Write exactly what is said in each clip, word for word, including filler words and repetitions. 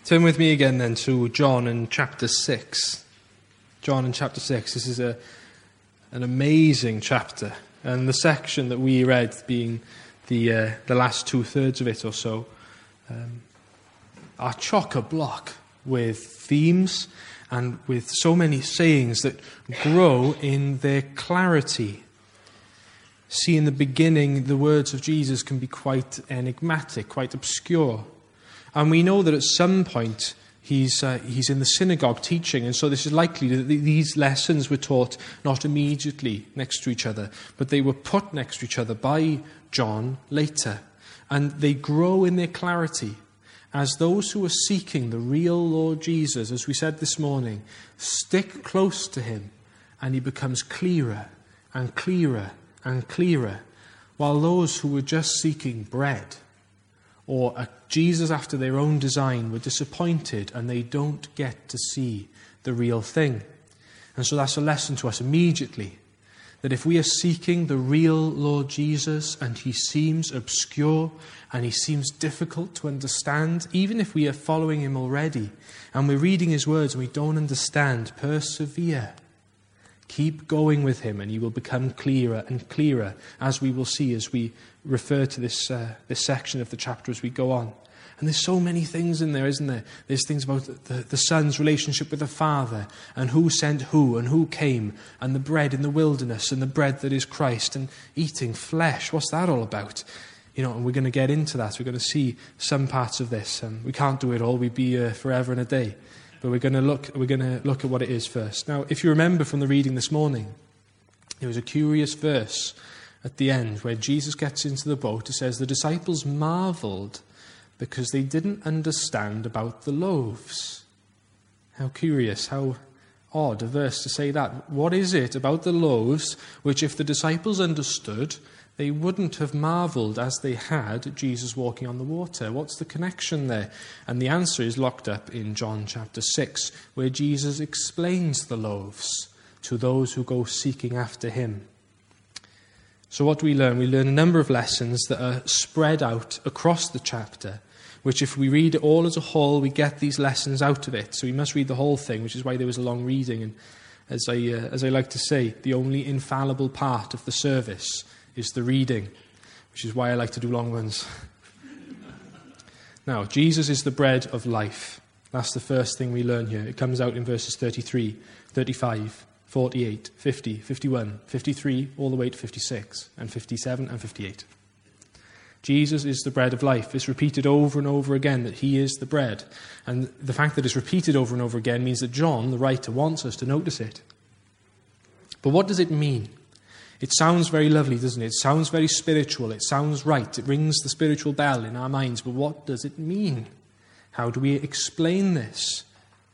Turn with me again then to John in chapter six. John in chapter six. This is a an amazing chapter. And the section that we read, being the uh, the last two-thirds of it or so, um, are chock-a-block with themes and with so many sayings that grow in their clarity. See, in the beginning, the words of Jesus can be quite enigmatic, quite obscure. And we know that at some point he's uh, he's in the synagogue teaching, and so this is likely that these lessons were taught not immediately next to each other, but they were put next to each other by John later. And they grow in their clarity as those who are seeking the real Lord Jesus, as we said this morning, stick close to him, and he becomes clearer and clearer and clearer, while those who were just seeking bread or a Jesus after their own design were disappointed and they don't get to see the real thing. And so that's a lesson to us immediately, that if we are seeking the real Lord Jesus and he seems obscure and he seems difficult to understand, even if we are following him already and we're reading his words and we don't understand, persevere. Keep going with him and he will become clearer and clearer, as we will see as we refer to this uh, this section of the chapter as we go on. And there's so many things in there, isn't there? There's things about the, the Son's relationship with the Father, and who sent who, and who came, and the bread in the wilderness, and the bread that is Christ, and eating flesh. What's that all about? You know, and we're going to get into that. We're going to see some parts of this. And we can't do it all. We'd be uh, forever and a day. But we're going to look. We're going to look at what it is first. Now, if you remember from the reading this morning, there was a curious verse at the end where Jesus gets into the boat. It says the disciples marveled because they didn't understand about the loaves. How curious, how odd a verse to say that. What is it about the loaves which, if the disciples understood, they wouldn't have marveled as they had Jesus walking on the water? What's the connection there? And the answer is locked up in John chapter six, where Jesus explains the loaves to those who go seeking after him. So what do we learn? We learn a number of lessons that are spread out across the chapter, which if we read it all as a whole, we get these lessons out of it. So we must read the whole thing, which is why there was a long reading. And as I, uh, as I like to say, the only infallible part of the service is the reading, which is why I like to do long ones. Now, Jesus is the bread of life. That's the first thing we learn here. It comes out in verses thirty-three, thirty-five, forty-eight, fifty, fifty-one, fifty-three, all the way to fifty-six, and fifty-seven and fifty-eight. Jesus is the bread of life. It's repeated over and over again that he is the bread. And the fact that it's repeated over and over again means that John, the writer, wants us to notice it. But what does it mean? It sounds very lovely, doesn't it? It sounds very spiritual. It sounds right. It rings the spiritual bell in our minds. But what does it mean? How do we explain this?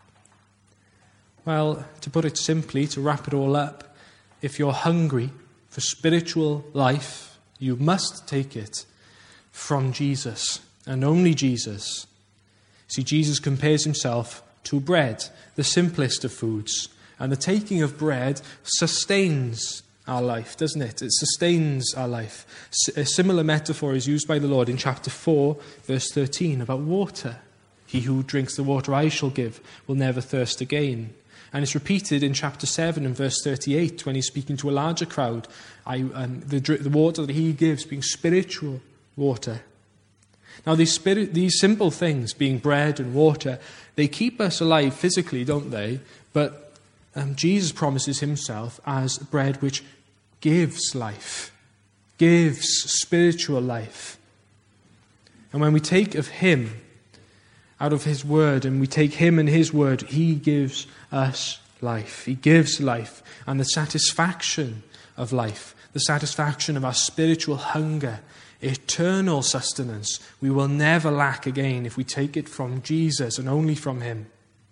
Well, to put it simply, to wrap it all up, if you're hungry for spiritual life, you must take it from Jesus, and only Jesus. See, Jesus compares himself to bread, the simplest of foods. And the taking of bread sustains our life, doesn't it? It sustains our life. A similar metaphor is used by the Lord in chapter four, verse thirteen, about water. He who drinks the water I shall give will never thirst again. And it's repeated in chapter seven and verse thirty-eight when he's speaking to a larger crowd. I, um, the, the water that he gives being spiritual water. Now, these, spirit, these simple things, being bread and water, they keep us alive physically, don't they? But um, Jesus promises himself as bread which gives life, gives spiritual life. And when we take of him, out of his word, and we take him and his word, he gives us life. He gives life and the satisfaction of life, the satisfaction of our spiritual hunger, eternal sustenance. We will never lack again if we take it from Jesus and only from him.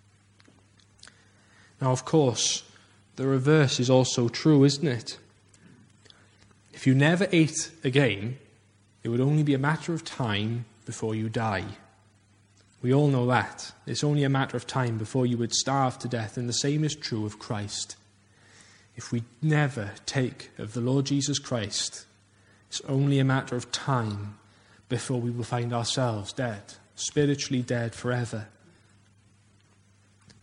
Now, of course, the reverse is also true, isn't it? If you never ate again, it would only be a matter of time before you die. We all know that. It's only a matter of time before you would starve to death, and the same is true of Christ. If we never take of the Lord Jesus Christ, it's only a matter of time before we will find ourselves dead, spiritually dead forever.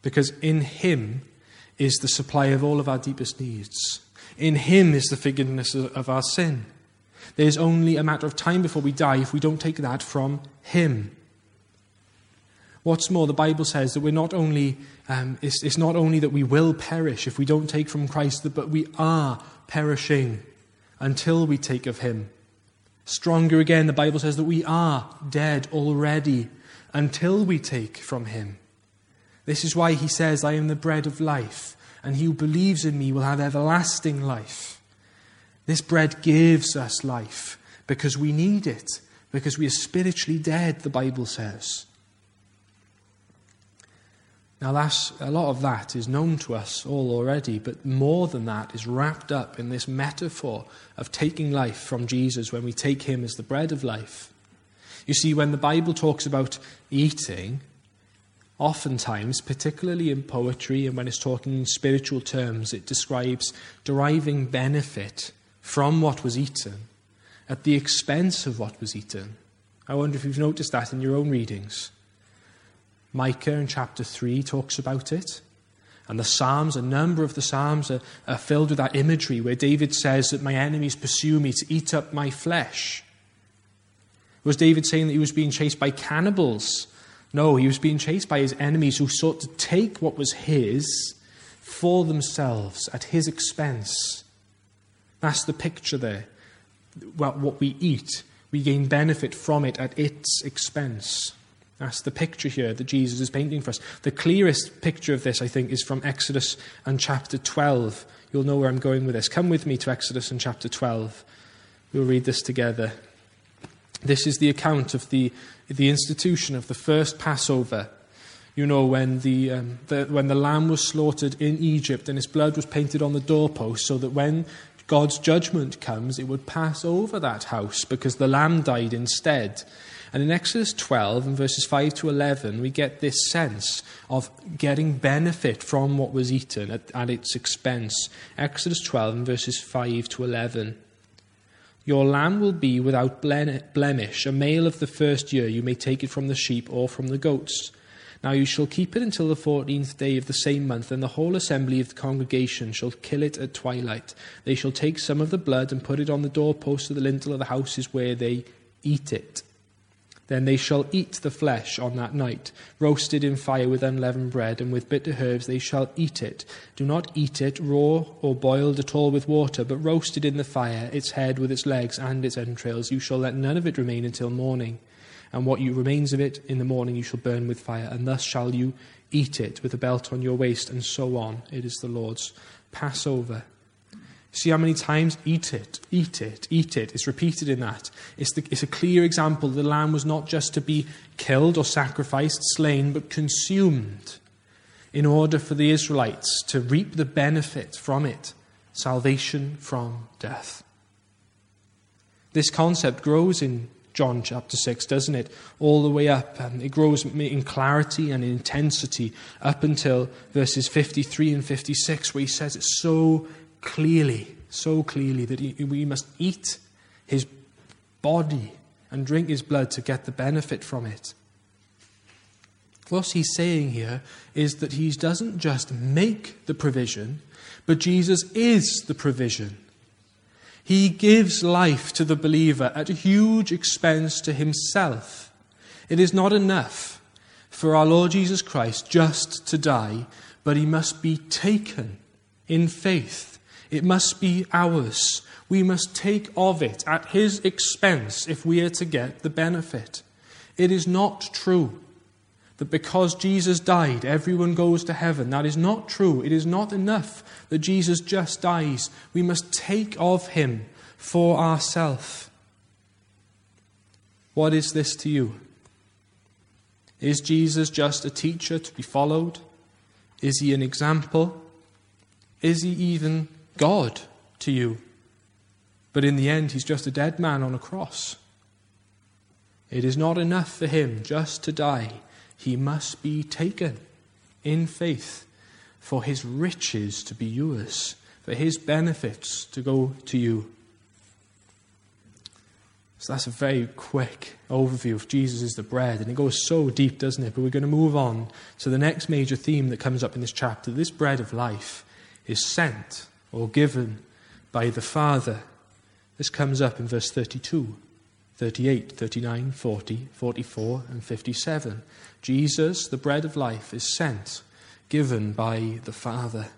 Because in him is the supply of all of our deepest needs. In him is the forgiveness of our sin. There's only a matter of time before we die if we don't take that from him. What's more, the Bible says that we're not only, um, it's, it's not only that we will perish if we don't take from Christ, but we are perishing until we take of him. Stronger again, the Bible says that we are dead already until we take from him. This is why he says, I am the bread of life, and he who believes in me will have everlasting life. This bread gives us life because we need it, because we are spiritually dead, the Bible says. Now, that's, a lot of that is known to us all already, but more than that is wrapped up in this metaphor of taking life from Jesus when we take him as the bread of life. You see, when the Bible talks about eating, oftentimes, particularly in poetry and when it's talking in spiritual terms, it describes deriving benefit from what was eaten at the expense of what was eaten. I wonder if you've noticed that in your own readings. Micah in chapter three talks about it. And the Psalms, a number of the Psalms are, are filled with that imagery where David says that my enemies pursue me to eat up my flesh. Was David saying that he was being chased by cannibals? No, he was being chased by his enemies who sought to take what was his for themselves at his expense. That's the picture there. Well, what we eat, we gain benefit from it at its expense. That's the picture here that Jesus is painting for us. The clearest picture of this, I think, is from Exodus and chapter twelve. You'll know where I'm going with this. Come with me to Exodus and chapter twelve. We'll read this together. This is the account of the, the institution of the first Passover. You know, when the, um, the when the lamb was slaughtered in Egypt and its blood was painted on the doorpost so that when God's judgment comes, it would pass over that house because the lamb died instead. And in Exodus twelve, and verses five to eleven, we get this sense of getting benefit from what was eaten at, at its expense. Exodus twelve, and verses five to eleven. Your lamb will be without blemish, a male of the first year. You may take it from the sheep or from the goats. Now you shall keep it until the fourteenth day of the same month, and the whole assembly of the congregation shall kill it at twilight. They shall take some of the blood and put it on the doorpost of the lintel of the houses where they eat it. Then they shall eat the flesh on that night, roasted in fire with unleavened bread, and with bitter herbs they shall eat it. Do not eat it raw or boiled at all with water, but roasted in the fire, its head with its legs and its entrails. You shall let none of it remain until morning. And what you remains of it in the morning you shall burn with fire, and thus shall you eat it with a belt on your waist, and so on. It is the Lord's Passover. See how many times? Eat it, eat it, eat it. It's repeated in that. It's, the, it's a clear example. The lamb was not just to be killed or sacrificed, slain, but consumed in order for the Israelites to reap the benefit from it, salvation from death. This concept grows in John chapter six, doesn't it? All the way up. Um, it grows in clarity and intensity up until verses fifty-three and fifty-six, where he says it so clearly, so clearly that he, we must eat his body and drink his blood to get the benefit from it. What he's saying here is that he doesn't just make the provision, but Jesus is the provision. He gives life to the believer at a huge expense to himself. It is not enough for our Lord Jesus Christ just to die, but he must be taken in faith. It must be ours. We must take of it at his expense if we are to get the benefit. It is not true that because Jesus died, everyone goes to heaven. That is not true. It is not enough that Jesus just dies. We must take of him for ourselves. What is this to you? Is Jesus just a teacher to be followed? Is he an example? Is he even God to you? But in the end, he's just a dead man on a cross. It is not enough for him just to die. He must be taken in faith for his riches to be yours, for his benefits to go to you. So that's a very quick overview of Jesus as the bread. And it goes so deep, doesn't it? But we're going to move on to the next major theme that comes up in this chapter. This bread of life is sent or given by the Father. This comes up in verse thirty-two, thirty-eight, thirty-nine, forty, forty-four, and fifty-seven. Jesus, the bread of life, is sent, given by the Father.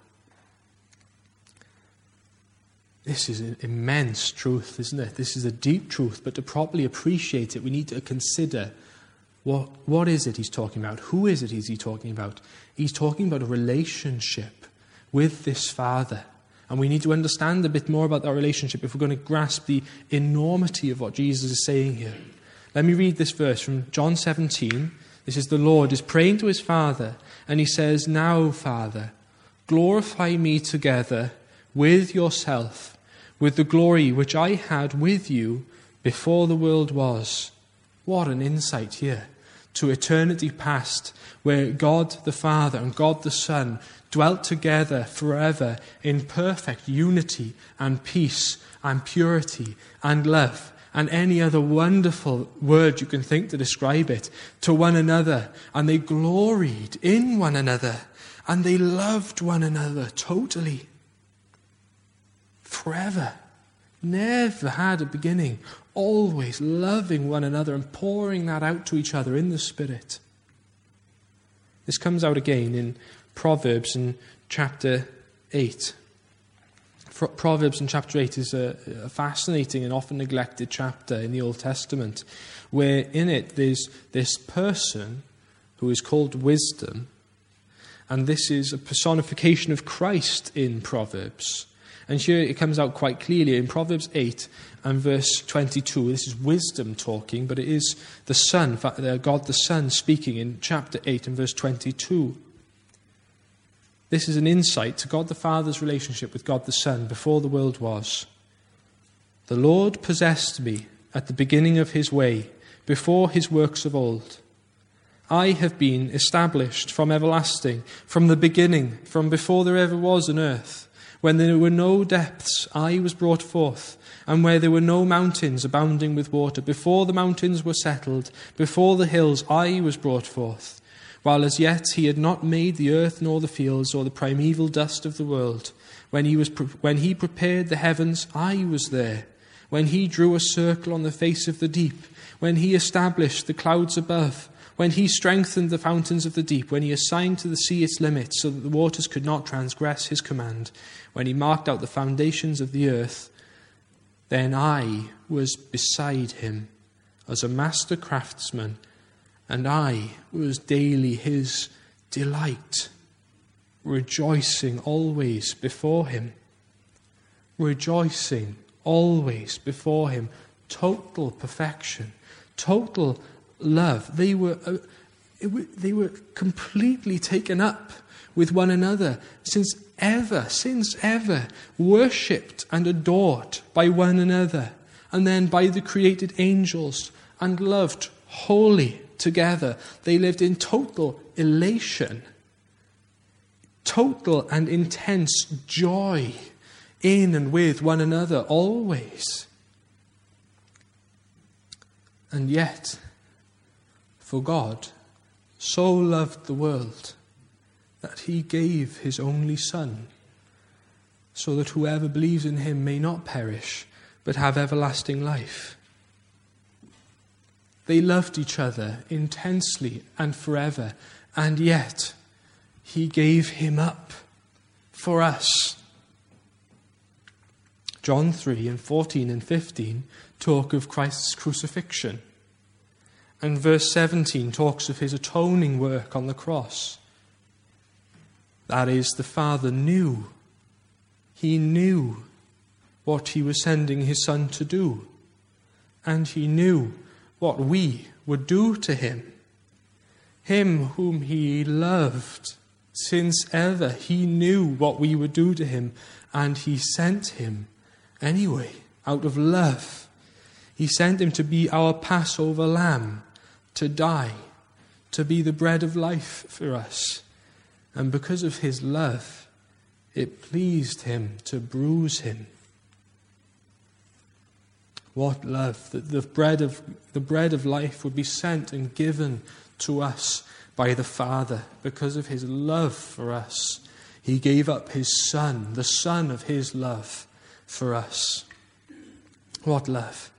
This is an immense truth, isn't it? This is a deep truth, but to properly appreciate it, we need to consider what, what is it he's talking about? Who is it is he talking about? He's talking about a relationship with this Father. And we need to understand a bit more about that relationship if we're going to grasp the enormity of what Jesus is saying here. Let me read this verse from John seventeen. This is the Lord is praying to his Father, and he says, "Now, Father, glorify me together with yourself, with the glory which I had with you before the world was." What an insight here to eternity past, where God the Father and God the Son dwelt together forever in perfect unity and peace and purity and love and any other wonderful word you can think to describe it, to one another. And they gloried in one another and they loved one another totally. Forever. Never had a beginning. Always loving one another and pouring that out to each other in the Spirit. This comes out again in Proverbs in chapter eight. Proverbs in chapter eight is a, a fascinating and often neglected chapter in the Old Testament, where in it there's this person who is called Wisdom, and this is a personification of Christ in Proverbs. And here it comes out quite clearly in Proverbs eight and verse twenty-two. This is wisdom talking, but it is the Son, God the Son, speaking in chapter eight and verse twenty-two. This is an insight to God the Father's relationship with God the Son before the world was. "The Lord possessed me at the beginning of his way, before his works of old. I have been established from everlasting, from the beginning, from before there ever was an earth. When there were no depths, I was brought forth, and where there were no mountains abounding with water. Before the mountains were settled, before the hills, I was brought forth. While as yet he had not made the earth nor the fields or the primeval dust of the world. When he was pre- when he prepared the heavens, I was there. When he drew a circle on the face of the deep. When he established the clouds above. When he strengthened the fountains of the deep. When he assigned to the sea its limits, so that the waters could not transgress his command. When he marked out the foundations of the earth, then I was beside him as a master craftsman, and I was daily his delight, rejoicing always before him." Rejoicing always before him. Total perfection, total love. They were, uh, it, they were completely taken up with one another since ever, since ever, worshipped and adored by one another, and then by the created angels, and loved wholly together. They lived in total elation, total and intense joy in and with one another always. And yet, for God so loved the world that he gave his only Son, so that whoever believes in him may not perish, but have everlasting life. They loved each other intensely and forever, and yet he gave him up for us. John three and fourteen and fifteen talk of Christ's crucifixion, and verse seventeen talks of his atoning work on the cross. That is, the Father knew. He knew what he was sending his Son to do. And he knew what we would do to him. Him whom he loved since ever. He knew what we would do to him. And he sent him anyway, out of love. He sent him to be our Passover lamb, to die, to be the bread of life for us. And because of his love, it pleased him to bruise him. What love, that the bread of the bread of life would be sent and given to us by the Father. Because of his love for us, he gave up his Son, the Son of his love for us. What love.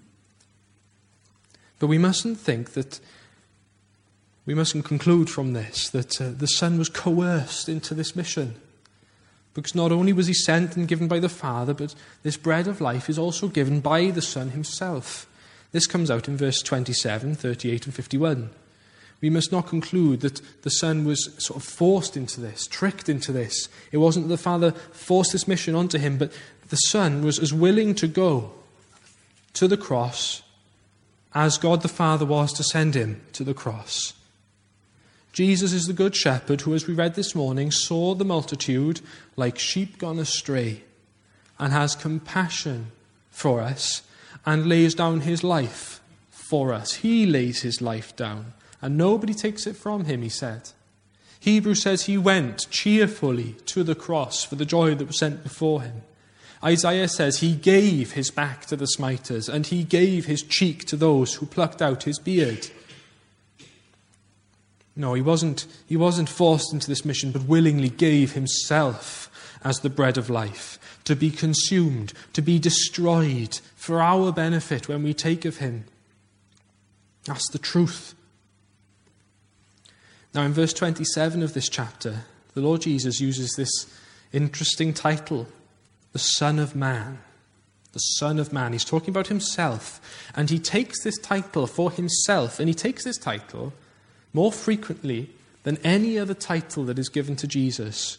But we mustn't think that, we mustn't conclude from this that uh, the Son was coerced into this mission. Because not only was he sent and given by the Father, but this bread of life is also given by the Son himself. This comes out in verse twenty-seven, thirty-eight and fifty-one. We must not conclude that the Son was sort of forced into this, tricked into this. It wasn't that the Father forced this mission onto him, but the Son was as willing to go to the cross as God the Father was to send him to the cross. Jesus is the good shepherd who, as we read this morning, saw the multitude like sheep gone astray and has compassion for us and lays down his life for us. He lays his life down and nobody takes it from him, he said. Hebrews says he went cheerfully to the cross for the joy that was set before him. Isaiah says he gave his back to the smiters and he gave his cheek to those who plucked out his beard. No, he wasn't, he wasn't forced into this mission, but willingly gave himself as the bread of life, to be consumed, to be destroyed for our benefit when we take of him. That's the truth. Now in verse twenty-seven of this chapter, the Lord Jesus uses this interesting title, the Son of Man. The Son of Man. He's talking about himself, and he takes this title for himself, and he takes this title more frequently than any other title that is given to Jesus.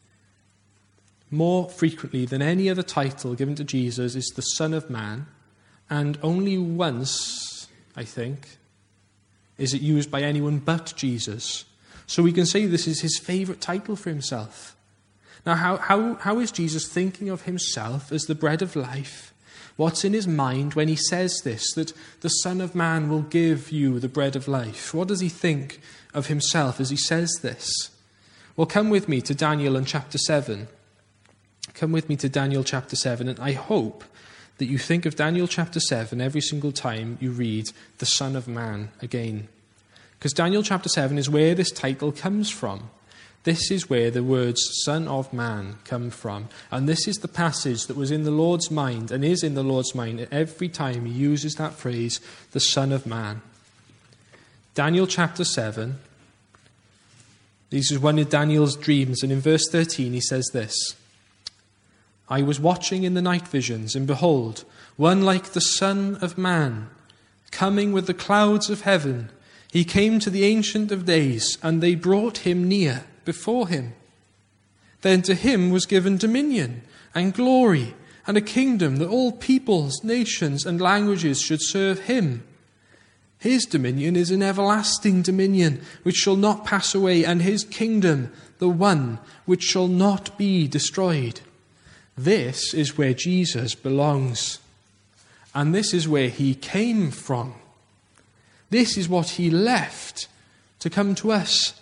More frequently than any other title given to Jesus is the Son of Man, and only once, I think, is it used by anyone but Jesus. So we can say this is his favourite title for himself. Now, how, how, how is Jesus thinking of himself as the bread of life? What's in his mind when he says this, that the Son of Man will give you the bread of life? What does he think of himself as he says this? Well, come with me to Daniel and chapter seven. Come with me to Daniel chapter seven, and I hope that you think of Daniel chapter seven every single time you read the Son of Man again. Because Daniel chapter seven is where this title comes from. This is where the words Son of Man come from. And this is the passage that was in the Lord's mind and is in the Lord's mind every time he uses that phrase, the Son of Man. Daniel chapter seven. This is one of Daniel's dreams, and in verse thirteen he says this: I was watching in the night visions, and behold, one like the Son of Man, coming with the clouds of heaven. He came to the Ancient of Days, and they brought him near before him. Then to him was given dominion and glory and a kingdom that all peoples, nations, and languages should serve him. His dominion is an everlasting dominion which shall not pass away, and his kingdom the one which shall not be destroyed. This is where Jesus belongs, and this is where he came from. This is what he left to come to us.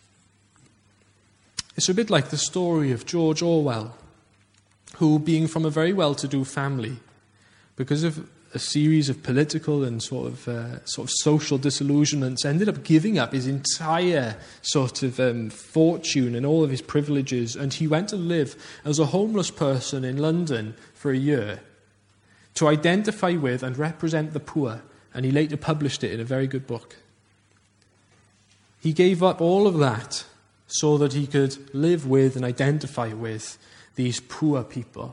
It's a bit like the story of George Orwell, who, being from a very well-to-do family, because of a series of political and sort of uh, sort of social disillusionments, ended up giving up his entire sort of um, fortune and all of his privileges, and he went to live as a homeless person in London for a year to identify with and represent the poor, and he later published it in a very good book. He gave up all of that so that he could live with and identify with these poor people.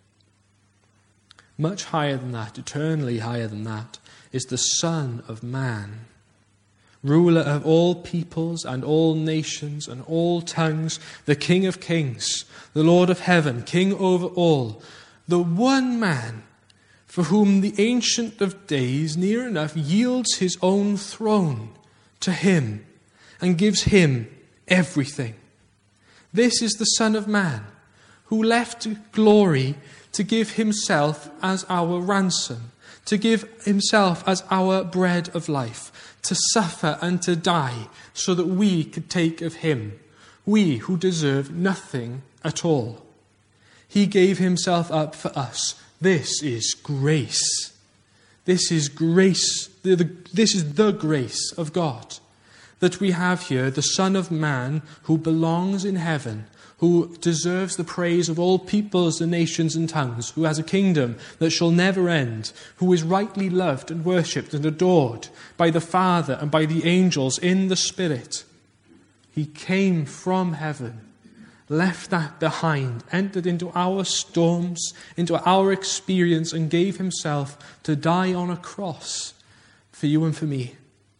Much higher than that, eternally higher than that, is the Son of Man, ruler of all peoples and all nations and all tongues, the King of kings, the Lord of heaven, King over all, the one man for whom the Ancient of Days near enough yields his own throne to him and gives him everything. This is the Son of Man, who left glory to give himself as our ransom, to give himself as our bread of life, to suffer and to die so that we could take of him, we who deserve nothing at all. He gave himself up for us. This is grace. This is grace. The, the, this is the grace of God. That we have here the Son of Man who belongs in heaven, who deserves the praise of all peoples and nations and tongues, who has a kingdom that shall never end, who is rightly loved and worshipped and adored by the Father and by the angels in the Spirit. He came from heaven, left that behind, entered into our storms, into our experience, and gave himself to die on a cross for you and for me.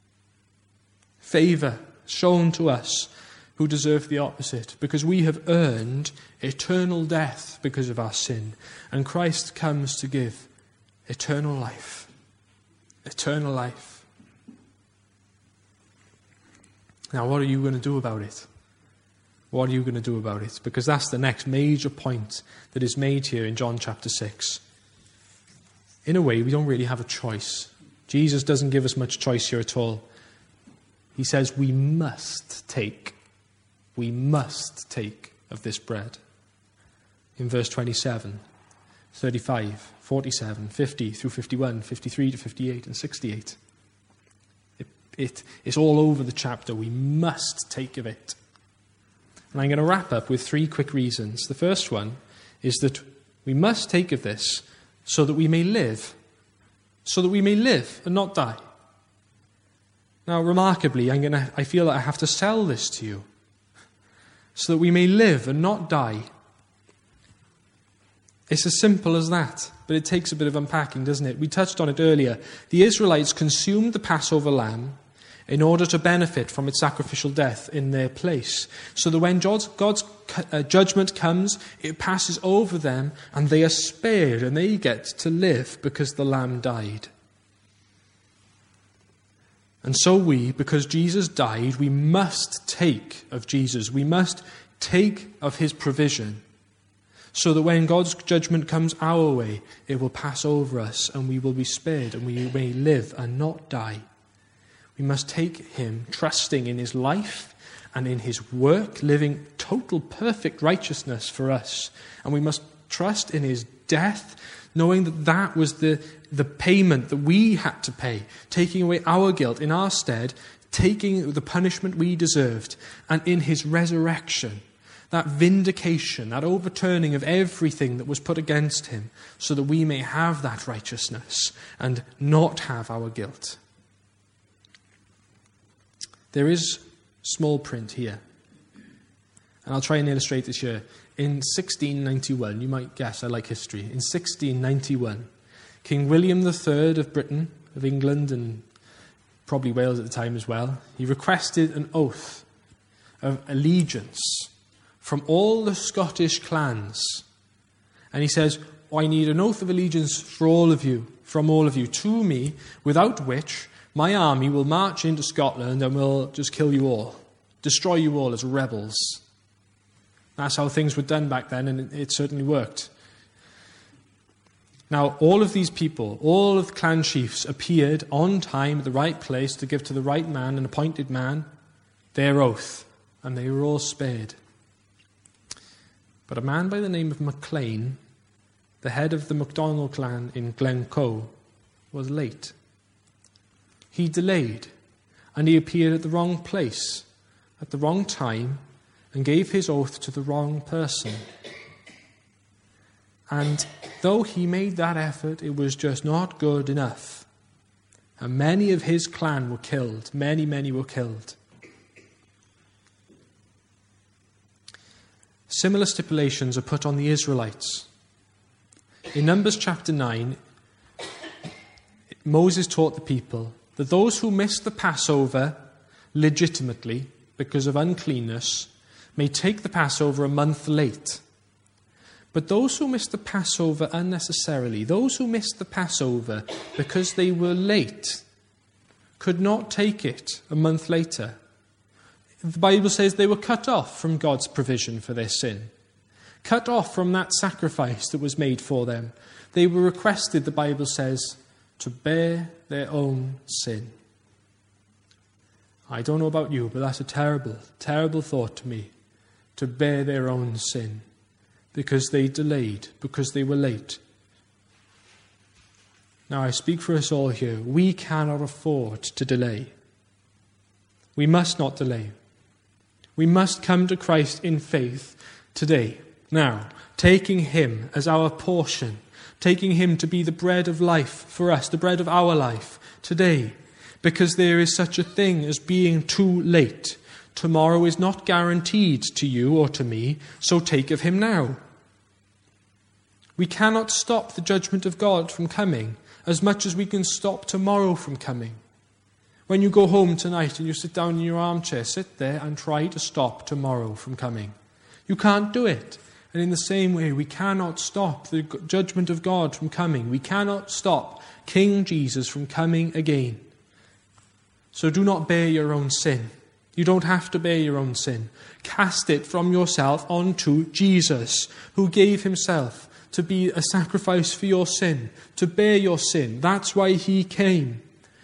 Favor shown to us who deserve the opposite, because we have earned eternal death because of our sin, and Christ comes to give eternal life. Eternal life. Now, what are you going to do about it? What are you going to do about it? Because that's the next major point that is made here in John chapter six. In a way, we don't really have a choice. Jesus doesn't give us much choice here at all. He says we must take, we must take of this bread. In verse twenty-seven, thirty-five, forty-seven, fifty through fifty-one, fifty-three to fifty-eight and sixty-eight. It, it, it's all over the chapter. We must take of it. And I'm going to wrap up with three quick reasons. The first one is that we must take of this so that we may live. So that we may live and not die. Now, remarkably, I'm gonna, I feel that I have to sell this to you. So that we may live and not die. It's as simple as that, but it takes a bit of unpacking, doesn't it? We touched on it earlier. The Israelites consumed the Passover lamb in order to benefit from its sacrificial death in their place. So that when God's, God's uh, judgment comes, it passes over them and they are spared and they get to live because the lamb died. And so we, because Jesus died, we must take of Jesus. We must take of his provision so that when God's judgment comes our way, it will pass over us and we will be spared and we may live and not die. We must take him trusting in his life and in his work, living total perfect righteousness for us. And we must trust in his death, knowing that that was the, the payment that we had to pay, taking away our guilt in our stead, taking the punishment we deserved, and in his resurrection, that vindication, that overturning of everything that was put against him, so that we may have that righteousness and not have our guilt. There is small print here, and I'll try and illustrate this here. In sixteen ninety-one, you might guess I like history. In sixteen ninety-one, King William the Third of Britain, of England, and probably Wales at the time as well, he requested an oath of allegiance from all the Scottish clans. And he says, oh, I need an oath of allegiance for all of you, from all of you, to me, without which my army will march into Scotland and will just kill you all, destroy you all as rebels. That's how things were done back then, and it, it certainly worked. Now, all of these people, all of the clan chiefs appeared on time at the right place to give to the right man, an appointed man, their oath, and they were all spared. But a man by the name of Maclean, the head of the MacDonald clan in Glencoe, was late. He delayed, and he appeared at the wrong place, at the wrong time, and gave his oath to the wrong person. And though he made that effort, it was just not good enough. And many of his clan were killed. Many, many were killed. Similar stipulations are put on the Israelites. In Numbers chapter nine, Moses taught the people that those who missed the Passover legitimately because of uncleanness may take the Passover a month late. But those who missed the Passover unnecessarily, those who missed the Passover because they were late, could not take it a month later. The Bible says they were cut off from God's provision for their sin. Cut off from that sacrifice that was made for them. They were requested, the Bible says, to bear their own sin. I don't know about you, but that's a terrible, terrible thought to me. To bear their own sin. Because they delayed, because they were late. Now I speak for us all here. We cannot afford to delay. We must not delay. We must come to Christ in faith today, now, taking him as our portion, taking him to be the bread of life for us, the bread of our life today, because there is such a thing as being too late. Tomorrow is not guaranteed to you or to me, so take of him now. We cannot stop the judgment of God from coming as much as we can stop tomorrow from coming. When you go home tonight and you sit down in your armchair, sit there and try to stop tomorrow from coming. You can't do it. And in the same way, we cannot stop the judgment of God from coming. We cannot stop King Jesus from coming again. So do not bear your own sin. You don't have to bear your own sin. Cast it from yourself onto Jesus, who gave himself to be a sacrifice for your sin, to bear your sin. That's why he came.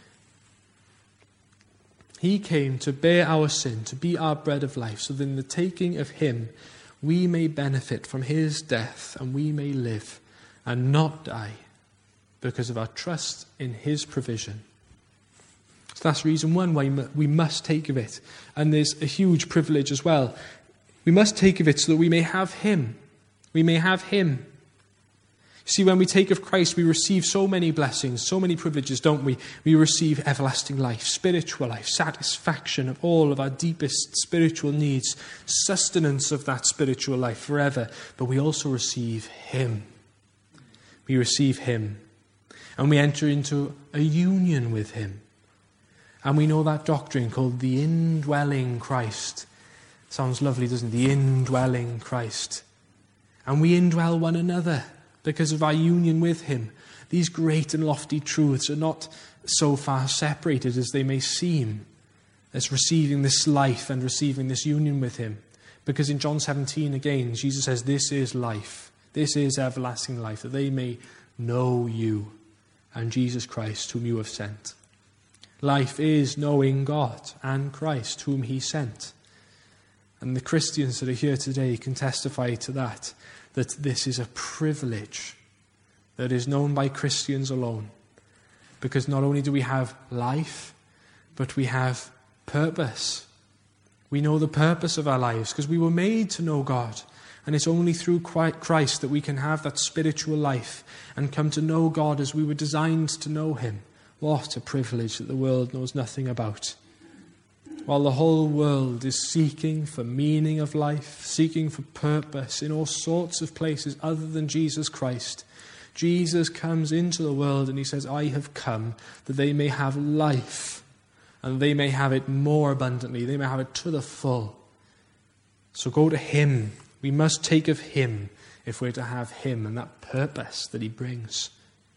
He came to bear our sin, to be our bread of life, so that in the taking of him, we may benefit from his death and we may live and not die because of our trust in his provision. So that's reason one why we must take of it. And there's a huge privilege as well. We must take of it so that we may have him. We may have him. See, when we take of Christ, we receive so many blessings, so many privileges, don't we? We receive everlasting life, spiritual life, satisfaction of all of our deepest spiritual needs, sustenance of that spiritual life forever. But we also receive him. We receive him. And we enter into a union with him. And we know that doctrine called the indwelling Christ. Sounds lovely, doesn't it? The indwelling Christ. And we indwell one another because of our union with him. These great and lofty truths are not so far separated as they may seem, as receiving this life and receiving this union with him. Because in John seventeen again, Jesus says, this is life. This is everlasting life, that they may know you and Jesus Christ, whom you have sent. Life is knowing God and Christ, whom he sent. And the Christians that are here today can testify to that, that this is a privilege that is known by Christians alone. Because not only do we have life, but we have purpose. We know the purpose of our lives because we were made to know God. And it's only through Christ that we can have that spiritual life and come to know God as we were designed to know him. What a privilege that the world knows nothing about. While the whole world is seeking for meaning of life, seeking for purpose in all sorts of places other than Jesus Christ, Jesus comes into the world and he says, I have come that they may have life and they may have it more abundantly. They may have it to the full. So go to him. We must take of him if we're to have him and that purpose that he brings.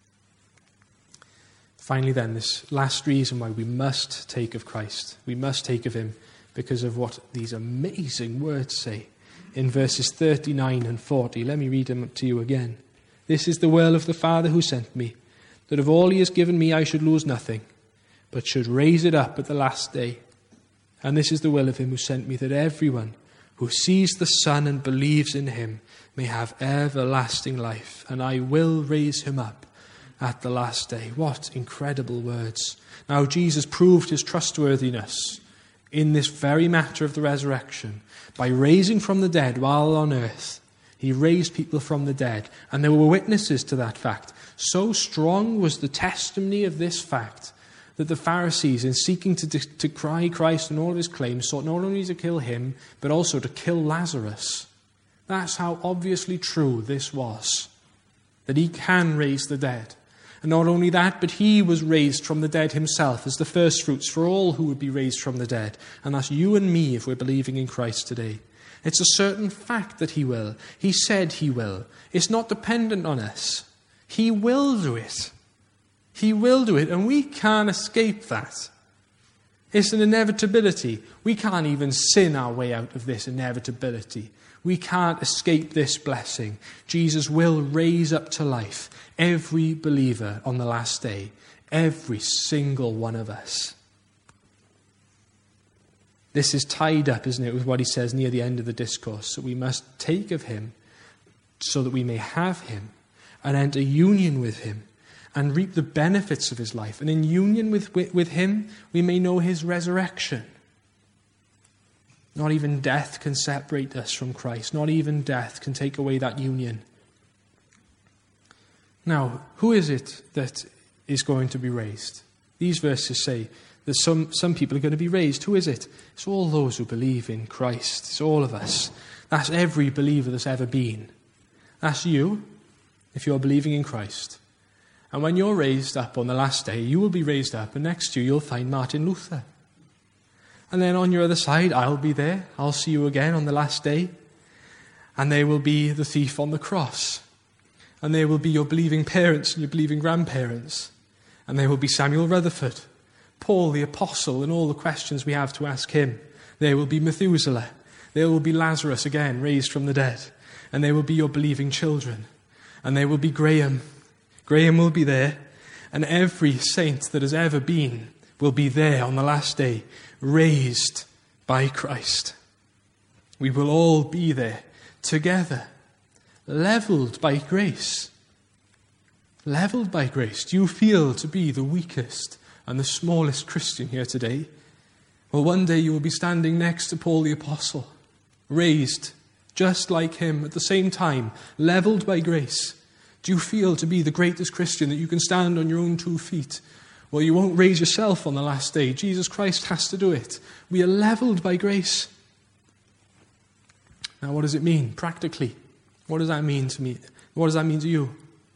Finally then, this last reason why we must take of Christ. We must take of him because of what these amazing words say in verses thirty-nine and forty. Let me read them to you again. This is the will of the Father who sent me, that of all he has given me I should lose nothing, but should raise it up at the last day. And this is the will of him who sent me, that everyone who sees the Son and believes in him may have everlasting life, and I will raise him up at the last day. What incredible words. Now Jesus proved his trustworthiness in this very matter of the resurrection by raising from the dead while on earth. He raised people from the dead, and there were witnesses to that fact. So strong was the testimony of this fact that the Pharisees, in seeking to decry Christ and all of his claims, sought not only to kill him, but also to kill Lazarus. That's how obviously true this was, that he can raise the dead. And not only that, but he was raised from the dead himself as the first fruits for all who would be raised from the dead. And that's you and me if we're believing in Christ today. It's a certain fact that he will. He said he will. It's not dependent on us. He will do it. He will do it, and we can't escape that. It's an inevitability. We can't even sin our way out of this inevitability. We can't escape this blessing. Jesus will raise up to life every believer on the last day, every single one of us. This is tied up, isn't it, with what he says near the end of the discourse, that we must take of him so that we may have him and enter union with him and reap the benefits of his life. And in union with, with, with him, we may know his resurrection. Not even death can separate us from Christ. Not even death can take away that union. Now, who is it that is going to be raised? These verses say that some, some people are going to be raised. Who is it? It's all those who believe in Christ. It's all of us. That's every believer that's ever been. That's you, if you're believing in Christ. And when you're raised up on the last day, you will be raised up, and next to you you'll find Martin Luther. And then on your other side, I'll be there. I'll see you again on the last day. And there will be the thief on the cross. And there will be your believing parents and your believing grandparents. And there will be Samuel Rutherford, Paul the Apostle, and all the questions we have to ask him. There will be Methuselah. There will be Lazarus again, raised from the dead. And there will be your believing children. And there will be Graham. Graham will be there. And every saint that has ever been will be there on the last day, raised by Christ. We will all be there together, leveled by grace. Leveled by grace. Do you feel to be the weakest and the smallest Christian here today? Well, one day you will be standing next to Paul the Apostle, raised just like him at the same time, leveled by grace. Do you feel to be the greatest Christian, that you can stand on your own two feet? Well, you won't raise yourself on the last day. Jesus Christ has to do it. We are leveled by grace. Now, what does it mean practically? What does that mean to me? What does that mean to you?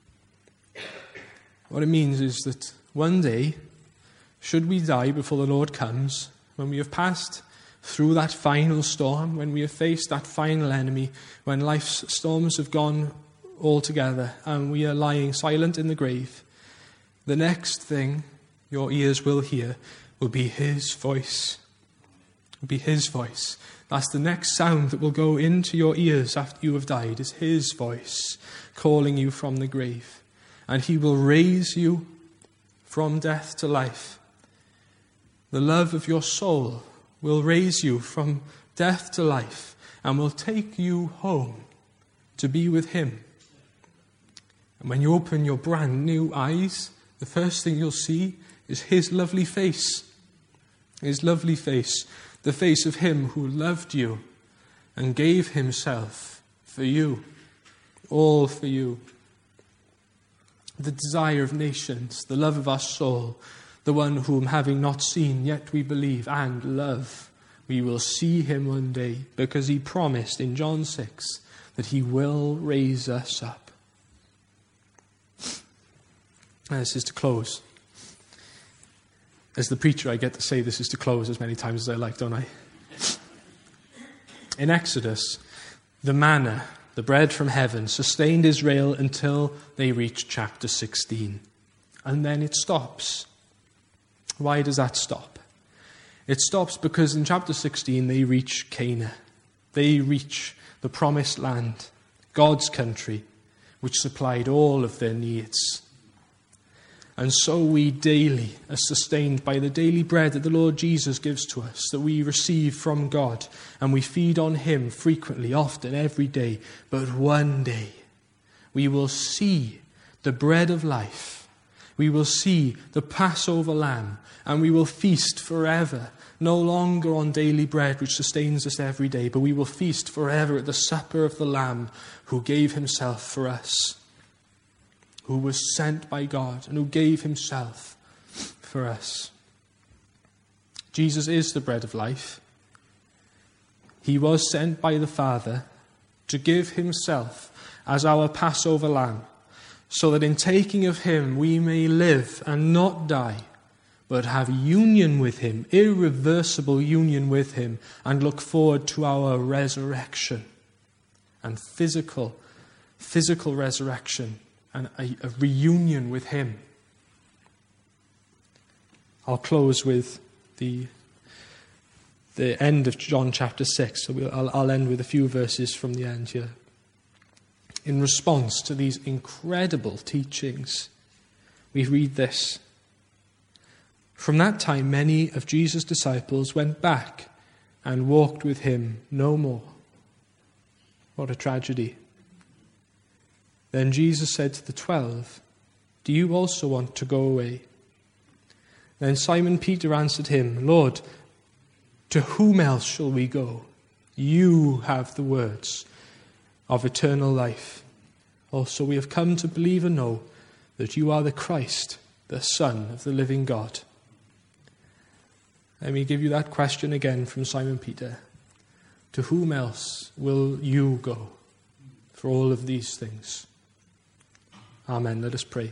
What it means is that one day, should we die before the Lord comes, when we have passed through that final storm, when we have faced that final enemy, when life's storms have gone all together and we are lying silent in the grave, the next thing your ears will hear will be his voice. Will be his voice. That's the next sound that will go into your ears after you have died, is his voice calling you from the grave. And he will raise you from death to life. The love of your soul will raise you from death to life and will take you home to be with him. And when you open your brand new eyes, the first thing you'll see is his lovely face. His lovely face. The face of him who loved you and gave himself for you. All for you. The desire of nations, the love of our soul, the one whom having not seen yet we believe and love. We will see him one day, because he promised in John six that he will raise us up. And this is to close. As the preacher, I get to say this is to close as many times as I like, don't I? In Exodus, the manna, the bread from heaven, sustained Israel until they reached chapter sixteen. And then it stops. Why does that stop? It stops because in chapter sixteen they reach Canaan. They reach the promised land, God's country, which supplied all of their needs. And so we daily are sustained by the daily bread that the Lord Jesus gives to us, that we receive from God, and we feed on him frequently, often, every day. But one day we will see the bread of life. We will see the Passover lamb, and we will feast forever, no longer on daily bread which sustains us every day, but we will feast forever at the supper of the Lamb who gave himself for us, who was sent by God and who gave himself for us. Jesus is the bread of life. He was sent by the Father to give himself as our Passover lamb, so that in taking of him we may live and not die, but have union with him, irreversible union with him, and look forward to our resurrection and physical, physical resurrection and a, a reunion with him. I'll close with the the end of John chapter six. So we'll, I'll, I'll end with a few verses from the end here. In response to these incredible teachings, we read this. From that time, many of Jesus' disciples went back and walked with him no more. What a tragedy. Then Jesus said to the twelve, do you also want to go away?" Then Simon Peter answered him, "Lord, to whom else shall we go? You have the words of eternal life. Also we have come to believe and know that you are the Christ, the Son of the living God." Let me give you that question again from Simon Peter. To whom else will you go for all of these things? Amen. Let us pray.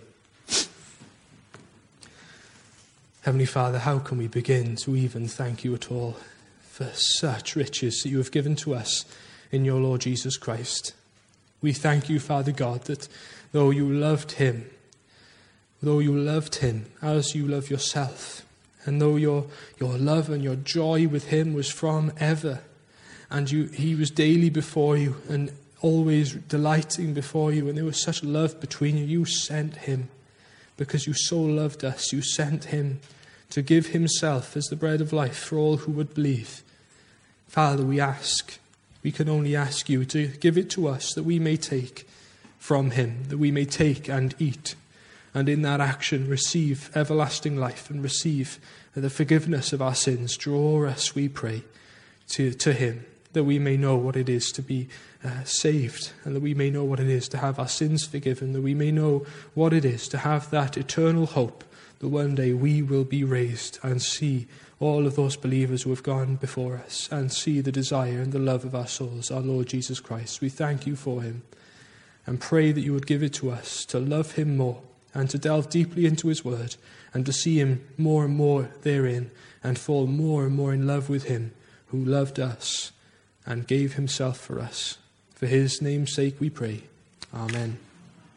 Heavenly Father, how can we begin to even thank you at all for such riches that you have given to us in your Lord Jesus Christ? We thank you, Father God, that though you loved him, though you loved him as you love yourself, and though your, your love and your joy with him was from ever, and you, he was daily before you and always delighting before you, and there was such love between you, you sent him. Because you so loved us, you sent him to give himself as the bread of life for all who would believe. Father, we ask, we can only ask you to give it to us that we may take from him, that we may take and eat, and in that action receive everlasting life and receive the forgiveness of our sins. Draw us, we pray, to, to him, that we may know what it is to be uh, saved, and that we may know what it is to have our sins forgiven, that we may know what it is to have that eternal hope that one day we will be raised and see all of those believers who have gone before us and see the desire and the love of our souls, our Lord Jesus Christ. We thank you for him and pray that you would give it to us to love him more and to delve deeply into his word and to see him more and more therein and fall more and more in love with him who loved us and gave himself for us. For his name's sake we pray. Amen.